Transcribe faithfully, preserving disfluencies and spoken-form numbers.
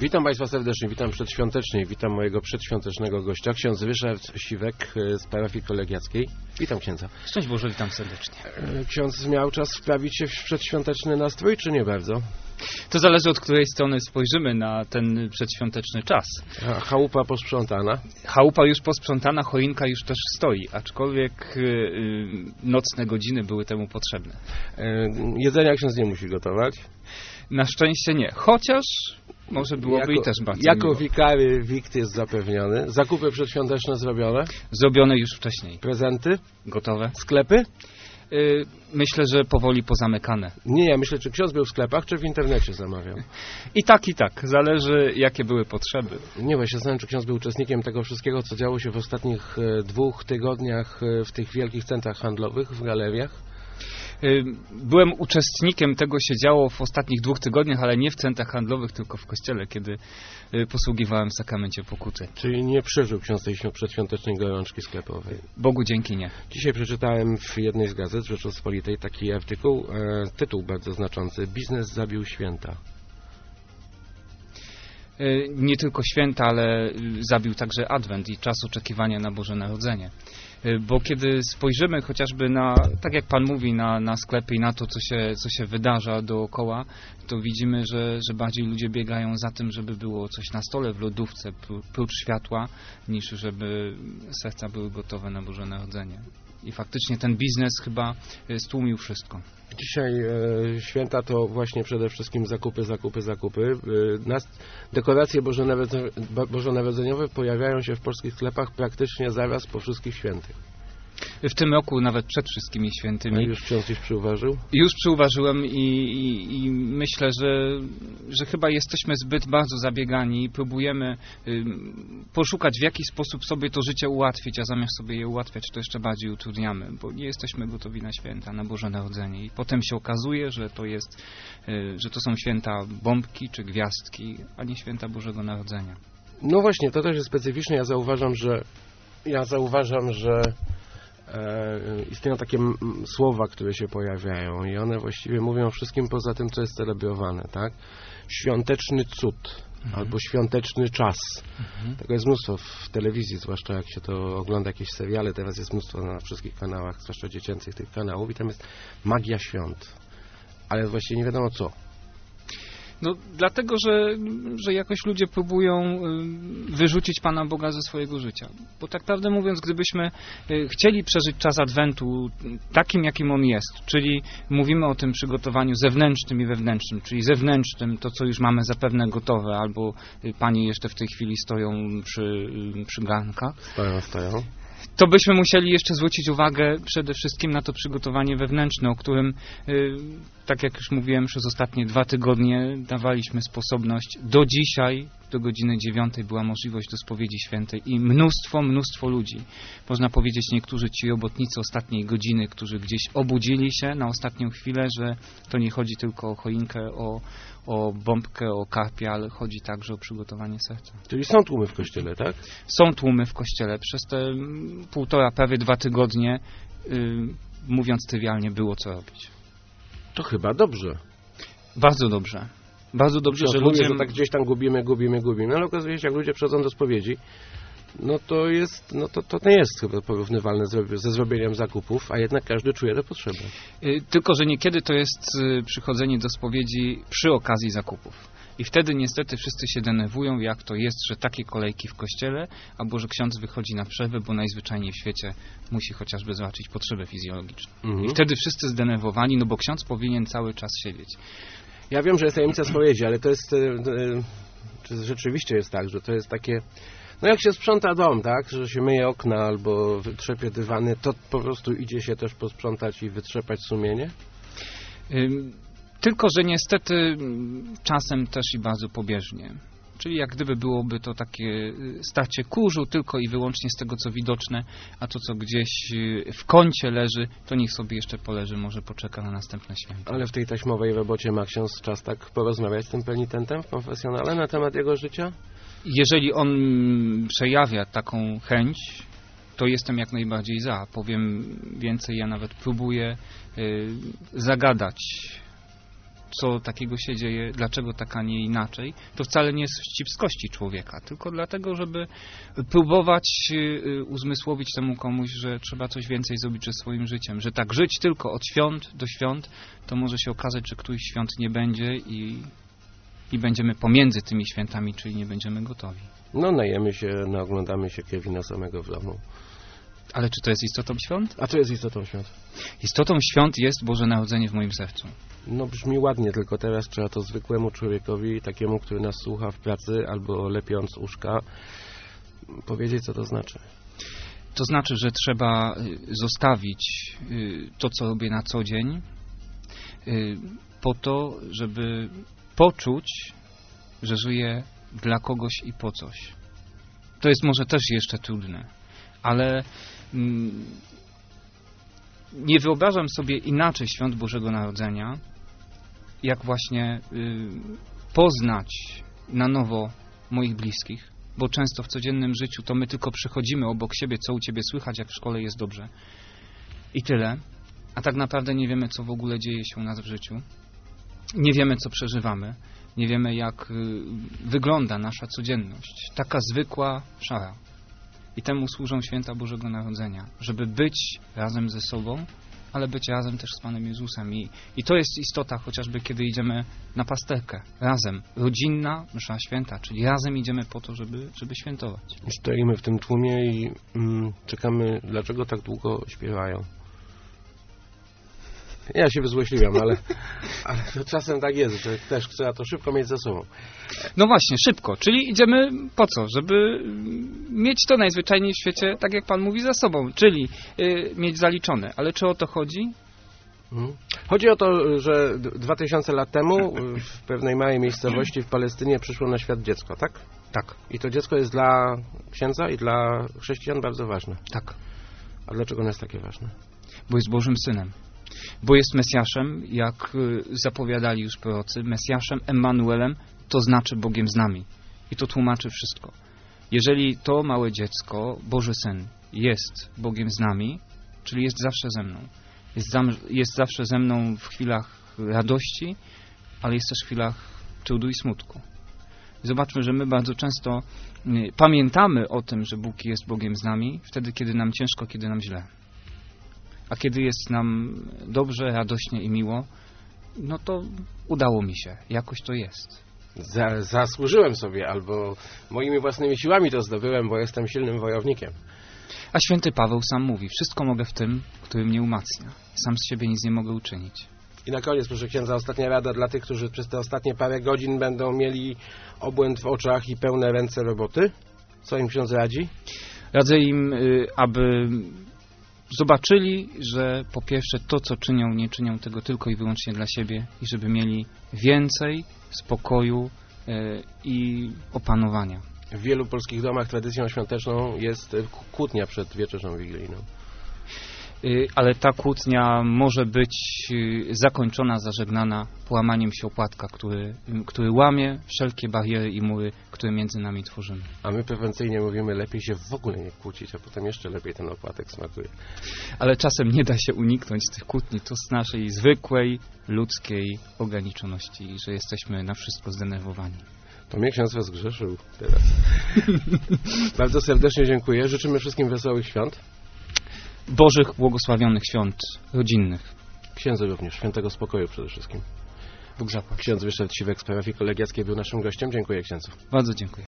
Witam Państwa serdecznie, witam przedświątecznie, witam mojego przedświątecznego gościa, ksiądz Ryszard Siwek z parafii kolegiackiej. Witam księdza. Szczęść Boże, witam serdecznie. Ksiądz miał czas wprawić się w przedświąteczny nastrój, czy nie bardzo? To zależy, od której strony spojrzymy na ten przedświąteczny czas. A chałupa posprzątana? Chałupa już posprzątana, choinka już też stoi, aczkolwiek yy, nocne godziny były temu potrzebne. Yy, jedzenia ksiądz nie musi gotować? Na szczęście nie, chociaż może byłoby jako, i też bardzo Jako miło. wikary wikt jest zapewniony. Zakupy przedświąteczne zrobione? Zrobione już wcześniej. Prezenty? Gotowe. Sklepy? Yy, myślę, że powoli pozamykane. Nie, ja myślę, czy ksiądz był w sklepach, czy w internecie zamawiał. I tak, i tak. Zależy, jakie były potrzeby. Nie, bo ja się zastanawiam, czy ksiądz był uczestnikiem tego wszystkiego, co działo się w ostatnich e, dwóch tygodniach e, w tych wielkich centrach handlowych, w galeriach. Byłem uczestnikiem tego, się działo w ostatnich dwóch tygodniach, ale nie w centrach handlowych, tylko w kościele, kiedy posługiwałem w sakramencie pokuty. Czyli nie przeżył ksiądz tej przedświątecznej gorączki sklepowej? Bogu dzięki nie. Dzisiaj przeczytałem w jednej z gazet Rzeczpospolitej taki artykuł, e, tytuł bardzo znaczący: Biznes zabił święta. Nie tylko święta, ale zabił także Adwent i czas oczekiwania na Boże Narodzenie. Bo kiedy spojrzymy chociażby na, tak jak Pan mówi, na, na sklepy i na to, co się, co się wydarza dookoła, to widzimy, że, że bardziej ludzie biegają za tym, żeby było coś na stole, w lodówce, prócz światła, niż żeby serca były gotowe na Boże Narodzenie. I faktycznie ten biznes chyba stłumił wszystko. Dzisiaj e, święta to właśnie przede wszystkim zakupy, zakupy, zakupy. E, nas, dekoracje bożonarodzeniowe pojawiają się w polskich sklepach praktycznie zaraz po wszystkich świętych. W tym roku nawet przed wszystkimi świętymi. A już ksiądz coś przyuważył? Już przyuważyłem i, i, i myślę, że, że chyba jesteśmy zbyt bardzo zabiegani i próbujemy y, poszukać, w jaki sposób sobie to życie ułatwić, a zamiast sobie je ułatwiać, to jeszcze bardziej utrudniamy, bo nie jesteśmy gotowi na święta, na Boże Narodzenie. I potem się okazuje, że to jest, y, że to są święta bombki czy gwiazdki, a nie święta Bożego Narodzenia. No właśnie, to też jest specyficzne. Ja zauważam, że ja zauważam, że E, istnieją takie m, słowa, które się pojawiają i one właściwie mówią wszystkim poza tym, co jest celebrowane, tak? Świąteczny cud, mhm. albo świąteczny czas. Mhm. Tego jest mnóstwo w telewizji, zwłaszcza jak się to ogląda jakieś seriale, teraz jest mnóstwo na wszystkich kanałach, zwłaszcza dziecięcych tych kanałów i tam jest magia świąt, ale właściwie nie wiadomo co. No dlatego, że, że jakoś ludzie próbują wyrzucić Pana Boga ze swojego życia. Bo tak prawdę mówiąc, gdybyśmy chcieli przeżyć czas Adwentu takim, jakim on jest, czyli mówimy o tym przygotowaniu zewnętrznym i wewnętrznym, czyli zewnętrznym, to co już mamy zapewne gotowe, albo Panie jeszcze w tej chwili stoją przy, przy garnkach. Stoją, stoją. To byśmy musieli jeszcze zwrócić uwagę przede wszystkim na to przygotowanie wewnętrzne, o którym, yy, tak jak już mówiłem, przez ostatnie dwa tygodnie dawaliśmy sposobność. Do dzisiaj, do godziny dziewiątej była możliwość do spowiedzi świętej i mnóstwo, mnóstwo ludzi. Można powiedzieć, niektórzy ci robotnicy ostatniej godziny, którzy gdzieś obudzili się na ostatnią chwilę, że to nie chodzi tylko o choinkę, o, o bombkę, o karpia, ale chodzi także o przygotowanie serca. Czyli są tłumy w kościele, tak? Są tłumy w kościele. Przez te półtora, prawie dwa tygodnie, yy, mówiąc trywialnie, było co robić. To chyba dobrze. Bardzo dobrze. Bardzo dobrze, że ludzie... że tak gdzieś tam gubimy, gubimy, gubimy, ale okazuje się, jak ludzie przychodzą do spowiedzi, no to jest, no to, to nie jest chyba porównywalne ze zrobieniem zakupów, a jednak każdy czuje tę potrzebę. Yy, tylko, że niekiedy to jest yy, przychodzenie do spowiedzi przy okazji zakupów. I wtedy niestety wszyscy się denerwują, jak to jest, że takie kolejki w kościele, albo że ksiądz wychodzi na przerwę, bo najzwyczajniej w świecie musi chociażby załatwić potrzebę fizjologiczną. Mhm. I wtedy wszyscy zdenerwowani, no bo ksiądz powinien cały czas siedzieć. Ja wiem, że jest tajemnica spowiedzi, ale to jest, czy rzeczywiście jest tak, że to jest takie, no jak się sprząta dom, tak, że się myje okna albo wytrzepie dywany, to po prostu idzie się też posprzątać i wytrzepać sumienie? Ym... Tylko, że niestety czasem też i bardzo pobieżnie. Czyli jak gdyby byłoby to takie starcie kurzu tylko i wyłącznie z tego, co widoczne, a to, co gdzieś w kącie leży, to niech sobie jeszcze poleży, może poczeka na następne święta. Ale w tej taśmowej robocie ma ksiądz czas tak porozmawiać z tym penitentem w konfesjonale na temat jego życia? Jeżeli on przejawia taką chęć, to jestem jak najbardziej za. Powiem więcej, ja nawet próbuję y, zagadać co takiego się dzieje, dlaczego tak, a nie inaczej, to wcale nie jest z wścibskości człowieka, tylko dlatego, żeby próbować y, uzmysłowić temu komuś, że trzeba coś więcej zrobić ze swoim życiem, że tak żyć tylko od świąt do świąt, to może się okazać, że któryś świąt nie będzie i, i będziemy pomiędzy tymi świętami, czyli nie będziemy gotowi. No najemy się, naoglądamy się Kevina samego w domu. Ale czy to jest istotą świąt? A co jest istotą świąt? Istotą świąt jest Boże Narodzenie w moim sercu. No brzmi ładnie, tylko teraz trzeba to zwykłemu człowiekowi, takiemu, który nas słucha w pracy albo lepiąc uszka, powiedzieć, co to znaczy. To znaczy, że trzeba zostawić to, co robię na co dzień, po to, żeby poczuć, że żyję dla kogoś i po coś. To jest może też jeszcze trudne, ale mm, nie wyobrażam sobie inaczej świąt Bożego Narodzenia, jak właśnie y, poznać na nowo moich bliskich, bo często w codziennym życiu to my tylko przechodzimy obok siebie, co u ciebie słychać, jak w szkole jest dobrze. I tyle. A tak naprawdę nie wiemy, co w ogóle dzieje się u nas w życiu. Nie wiemy, co przeżywamy. Nie wiemy, jak y, wygląda nasza codzienność. Taka zwykła, szara. I temu służą święta Bożego Narodzenia. Żeby być razem ze sobą, ale być razem też z Panem Jezusem. I, i to jest istota, chociażby kiedy idziemy na pasterkę. Razem. Rodzinna msza święta. Czyli razem idziemy po to, żeby, żeby świętować. Stoimy w tym tłumie i mm, czekamy, dlaczego tak długo śpiewają. Ja się wyzłośliwiam, ale, ale to czasem tak jest, że też trzeba to szybko mieć ze sobą. No właśnie, szybko. Czyli idziemy po co? Żeby mieć to najzwyczajniej w świecie, tak jak Pan mówi, za sobą. Czyli y, mieć zaliczone. Ale czy o to chodzi? Mhm. Chodzi o to, że dwa tysiące lat temu w pewnej małej miejscowości w Palestynie przyszło na świat dziecko, tak? Tak. I to dziecko jest dla księdza i dla chrześcijan bardzo ważne. Tak. A dlaczego ono jest takie ważne? Bo jest Bożym Synem. Bo jest Mesjaszem, jak zapowiadali już prorocy, Mesjaszem, Emmanuelem, to znaczy Bogiem z nami. I to tłumaczy wszystko. Jeżeli to małe dziecko, Boży Syn, jest Bogiem z nami, czyli jest zawsze ze mną, jest, za, jest zawsze ze mną w chwilach radości, ale jest też w chwilach trudu i smutku. Zobaczmy, że my bardzo często y, pamiętamy o tym, że Bóg jest Bogiem z nami, wtedy, kiedy nam ciężko, kiedy nam źle. A kiedy jest nam dobrze, radośnie i miło, no to udało mi się. Jakoś to jest. Za, zasłużyłem sobie, albo moimi własnymi siłami to zdobyłem, bo jestem silnym wojownikiem. A święty Paweł sam mówi, wszystko mogę w tym, który mnie umacnia. Sam z siebie nic nie mogę uczynić. I na koniec, proszę księdza, ostatnia rada dla tych, którzy przez te ostatnie parę godzin będą mieli obłęd w oczach i pełne ręce roboty. Co im ksiądz radzi? Radzę im, aby zobaczyli, że po pierwsze to, co czynią, nie czynią tego tylko i wyłącznie dla siebie i żeby mieli więcej spokoju i opanowania. W wielu polskich domach tradycją świąteczną jest kłótnia przed wieczerzą wigilijną. Ale ta kłótnia może być zakończona, zażegnana połamaniem się opłatka, który, który łamie wszelkie bariery i mury, które między nami tworzymy. A my prewencyjnie mówimy, lepiej się w ogóle nie kłócić, a potem jeszcze lepiej ten opłatek smakuje. Ale czasem nie da się uniknąć tych kłótni. To z naszej zwykłej, ludzkiej ograniczoności, że jesteśmy na wszystko zdenerwowani. To mnie ksiądz rozgrzeszył teraz. Bardzo serdecznie dziękuję. Życzymy wszystkim wesołych świąt. Bożych, błogosławionych świąt rodzinnych. Księdzu również, świętego spokoju przede wszystkim. Bóg zapłać. Ksiądz Ryszard Siwek z parafii kolegiackiej był naszym gościem. Dziękuję księdzu. Bardzo dziękuję.